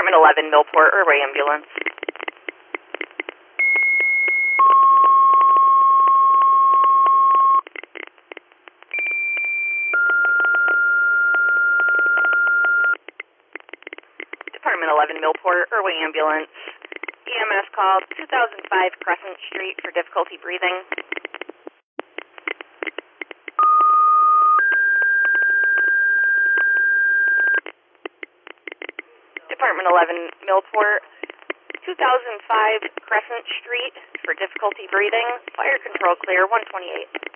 Department 11, Millport, Irway Ambulance. Department 11, Millport, Irway Ambulance. EMS called 2005 Crescent Street for difficulty breathing. Department 11, Millport, 2005 Crescent Street for difficulty breathing. Fire control clear, 128.